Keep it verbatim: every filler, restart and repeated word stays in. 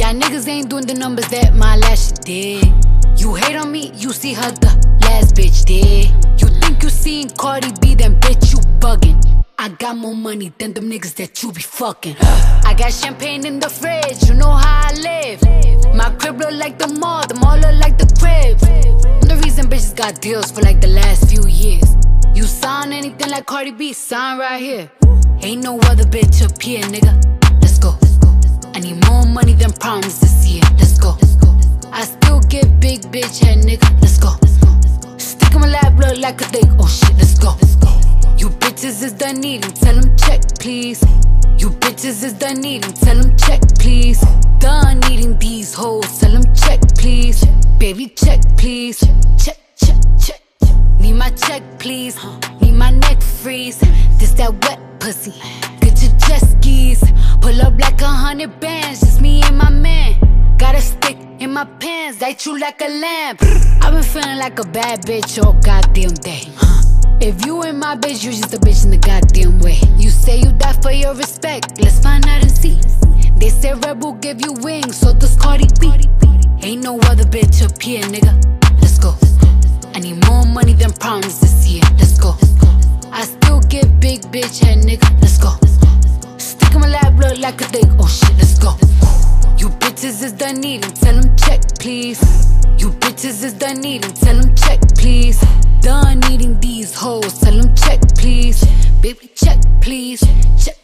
Y'all niggas ain't doing the numbers that my last shit did. You hate on me, you see how the last bitch did. You think you seen Cardi B, then bitch you buggin'. I got more money than them niggas that you be fucking. I got champagne in the fridge, you know how I live. My crib look like the mall, the mall look like the crib. I'm the reason bitches got deals for like the last few years. You sound anything like Cardi B, sound right here. Ain't no other bitch up here, nigga. Let's go. I need more money than problems this year. Let's go. I still give big bitch head, nigga. Let's go. Stick in my lap, look like a dick. Oh shit, let's go. You bitches is done eating, tell them check, please. You bitches is done eating, tell them check, please. Done eating these hoes, tell them check, please. Baby, check, please. Check, check, check. Need my check, please. Need my neck freeze. This that wet pussy. Get your jet skis. Pull up like a hundred bands, just me and my man. Got a stick in my pants, light you like a lamp. I've been feeling like a bad bitch all goddamn day. If you ain't my bitch, you just a bitch in the goddamn way. You say you die for your respect, let's find out and see. They say Red Bull give you wings, so does Cardi B. Ain't no other bitch up here, nigga. Let's go. I need more money than problems this year. Let's go. I still give big bitch head, nigga. Let's go. Stick in my lap, look like a dick. Oh shit, let's go. You bitches is done eating, tell them check, please. You bitches is done eating, tell them check, please. Done eating these hoes, tell them check, please. Baby, check, please. Check.